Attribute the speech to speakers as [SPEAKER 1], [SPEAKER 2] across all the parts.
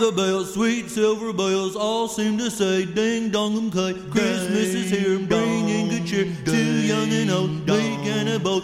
[SPEAKER 1] The bells, sweet silver bells, all seem to say, ding dong kite. Christmas is here, bringing good cheer to young and old, big and a boat.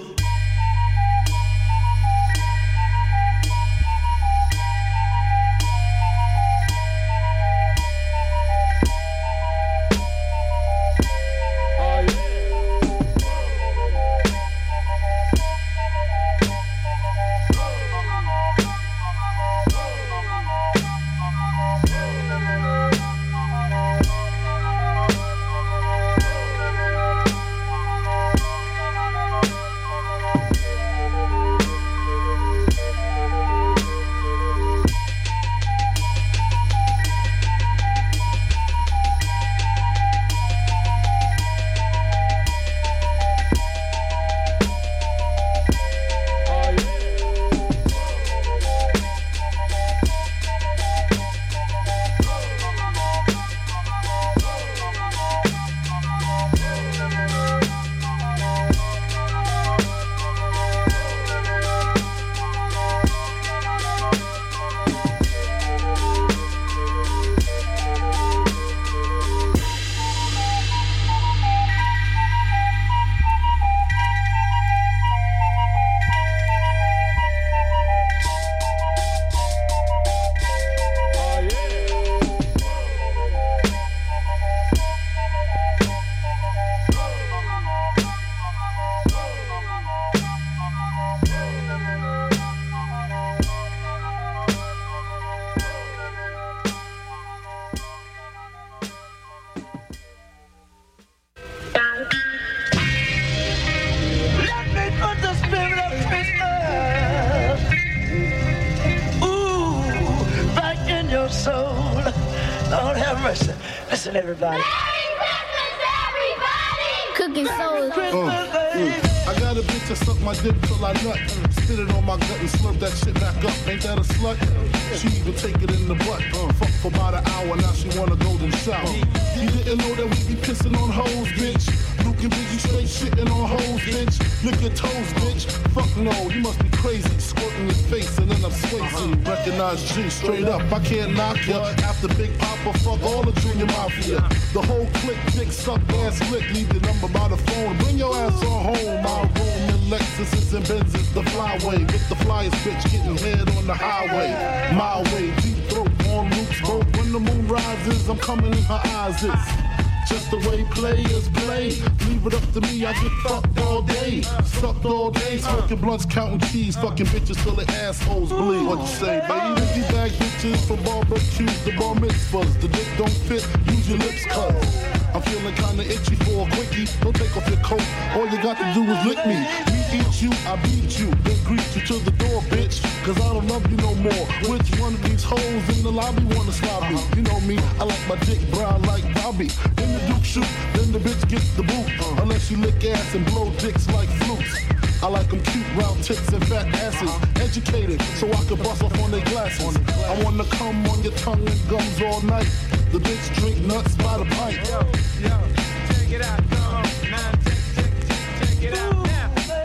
[SPEAKER 2] Listen, everybody.
[SPEAKER 3] Merry Christmas, everybody! Cooking soul.
[SPEAKER 4] I got a bitch that suck my dick till I nut. Spit it on my gut and slurp that shit back up. Ain't that a slut? She even take it in the butt. Fuck for about an hour, now she want a golden shower. You didn't know that we be pissing on hoes, bitch. Luke and Biggie straight shitting on hoes, bitch. Lick your toes, bitch. Fuck no, you must be crazy. Squirting your face and then I'm swaying. Recognize G straight up, I can't knock ya. After Big Papa, fuck all the junior mafia. The whole clique, dick suck, ass lick. Leave the number by the phone. Bring your ass on home. I'll roam in Lexuses and Benzes, the flyway. With the flyest bitch getting head on the highway. My way, deep throat on Luke's boat. When the moon rises, I'm coming in her eyes. It's just the way players play. Leave it up to me, I get fucked all day. Sucked all day, smoking blunts, counting cheese. Fucking bitches till their assholes bleed. What you say, baby? 50 bag bitches for barbecues, the bar mitzvahs. The dick don't fit, use your lips cut. I'm feeling kinda itchy for a quickie. Don't take off your coat, all you got to do is lick me. Me eat you, I beat you, then greet you to the door, bitch. Cause I don't love you no more. Which one of these hoes in the lobby wanna slap me? You know me, I like my dick brown like Bobby. Then the Duke shoot, then the bitch gets the boot. Unless you lick ass and blow dicks like flutes. I like them cute, round tits and fat asses. Educated, so I can bust off on their glasses. I wanna come on your tongue and gums all night. The bitch drink nuts by the pint.
[SPEAKER 5] Yo, check it out, come on. Now check it out now.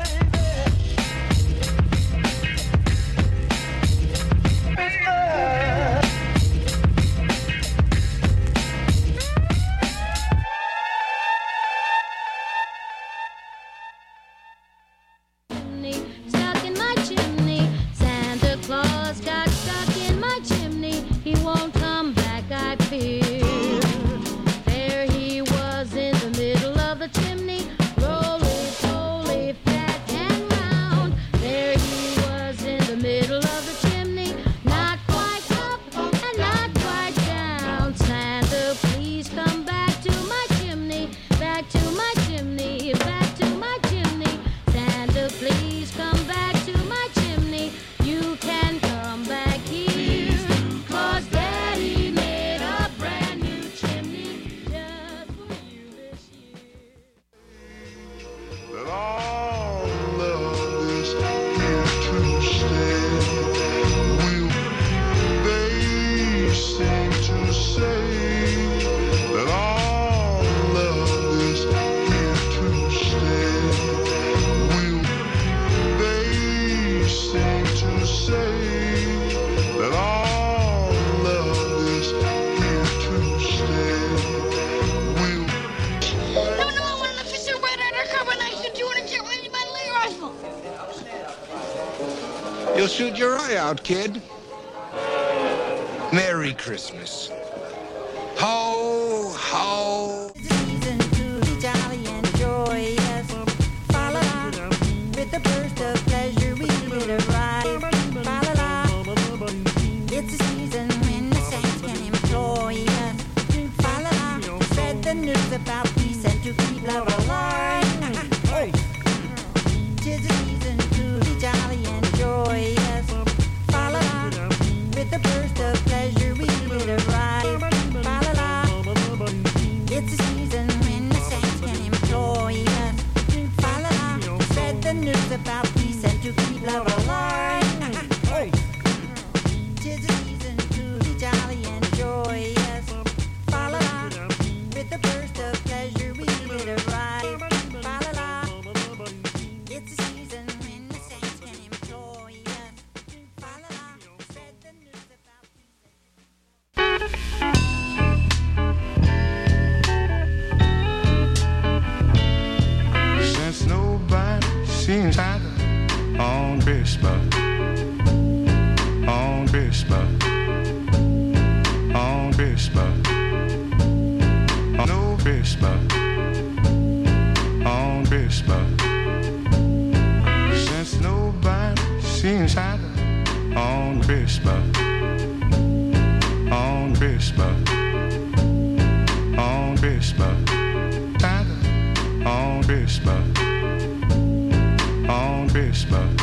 [SPEAKER 3] Stuck in my chimney. Santa Claus got stuck in my chimney. He won't come back, I fear. There he was in the middle of the chimney. Roly poly,
[SPEAKER 2] shoot your eye out, kid. Merry Christmas. Ho, ho.
[SPEAKER 6] Season to be jolly and joyous. Fa la la, with a burst of pleasure we will arrive. Fa la la, it's a season when the saints can employ us. Fa la la, spread the news about peace and to keep love alive. Tis a season to be jolly and joyous. Fa la la, with a burst of pleasure we will arrive. Fa la la. It's a season when the saints can employ us. Fa la la, spread the news about peace and to keep love alive. Tis a season to be jolly and joyous. Fa la la, with a burst of pleasure we will arrive. Fa la la, it's a season when the saints can employ us. Fa la la, spread the news about peace and
[SPEAKER 7] Since nobody seen Santa on Christmas, on Christmas, on Christmas, on no Christmas, on Christmas. Since nobody seen Santa on Christmas, on Christmas, on Christmas, Santa on Christmas, on Christmas,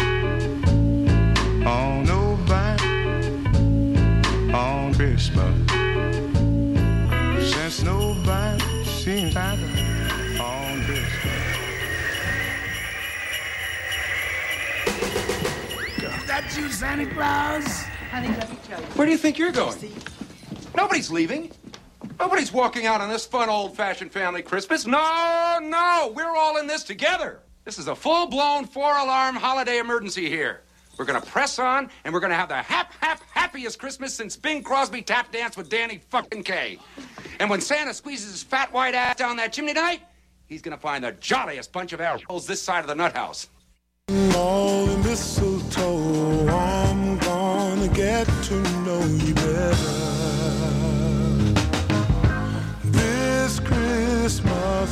[SPEAKER 7] on nobody, on Christmas. Since nobody seen Santa on Christmas.
[SPEAKER 8] Is that you, Santa Claus?
[SPEAKER 9] Honey, let me tell you.
[SPEAKER 10] Where do you think you're going? Nobody's leaving. Nobody's walking out on this fun, old-fashioned family Christmas. No, we're all in this together. This is a full-blown, four-alarm holiday emergency here. We're gonna press on, and we're gonna have the happiest Christmas since Bing Crosby tap danced with Danny fucking Kaye. And when Santa squeezes his fat white ass down that chimney tonight, he's gonna find the jolliest bunch of assholes this side of the nut house.
[SPEAKER 4] All the mistletoe, I'm gonna get to know you better. This Christmas.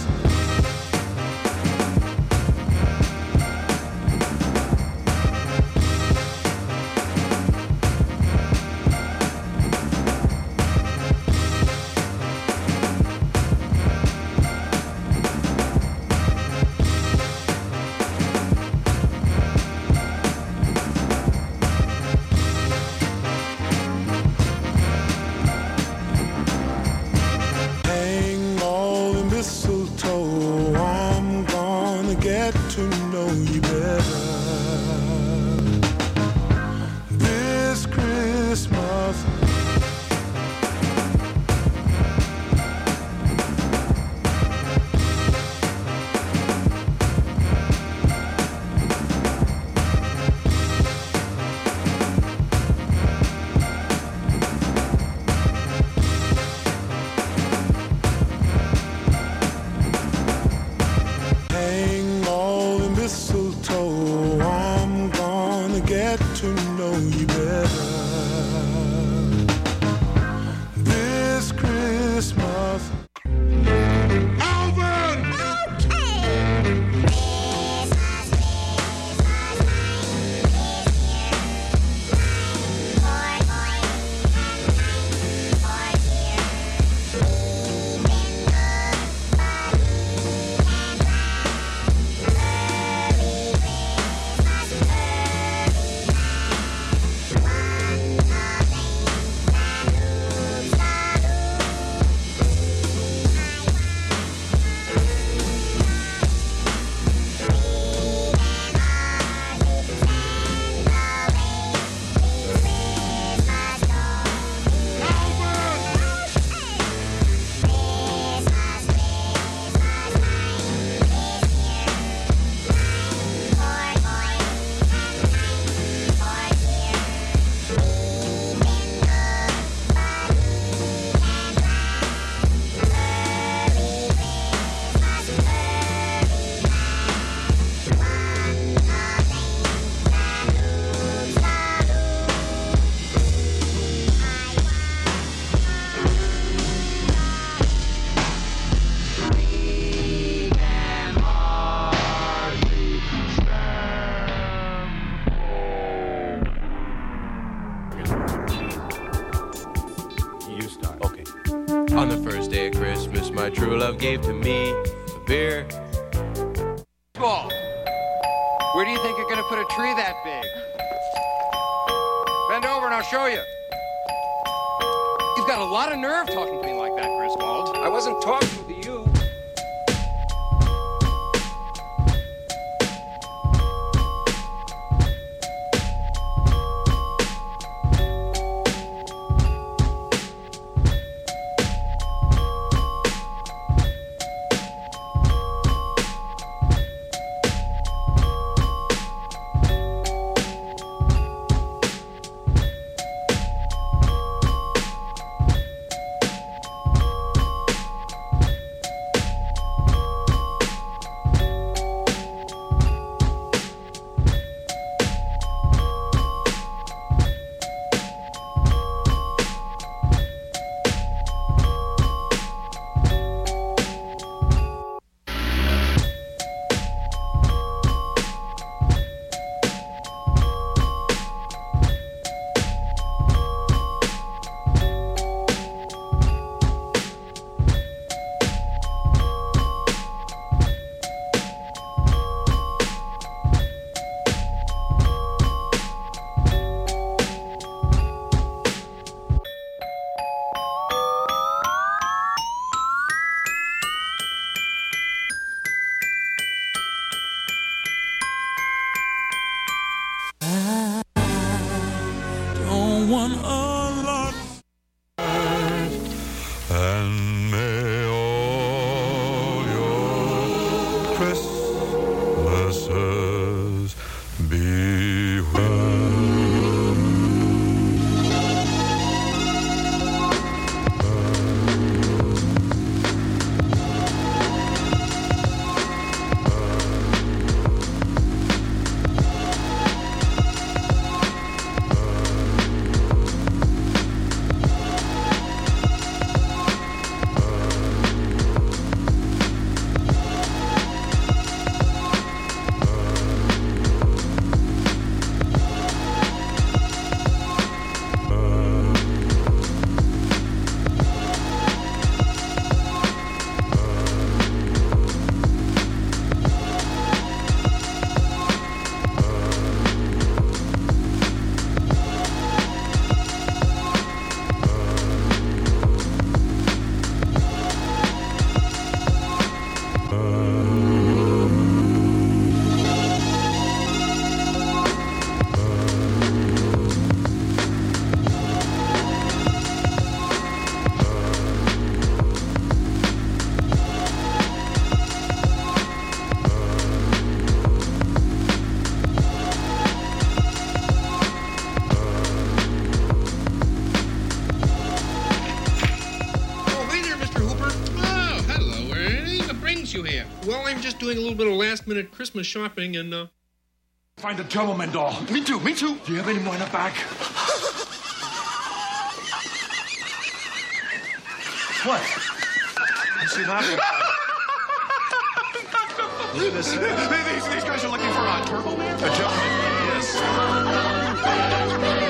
[SPEAKER 9] On the first day of Christmas, my true love gave to me a beer.
[SPEAKER 10] Ball. Where do you think you're going to put a tree that big? Bend over and I'll show you. You've got a lot of nerve talking to me like that, Griswold. I wasn't talking to you.
[SPEAKER 1] One a lot, and may all your Christmases be
[SPEAKER 11] Well, I'm just doing a little bit of last-minute Christmas shopping and,
[SPEAKER 12] Find a Gentleman doll. Me too, me too. Do you have any more in the back? What? You see that? Look at this. These guys are looking for a Turbo Man? A Gentleman, yes.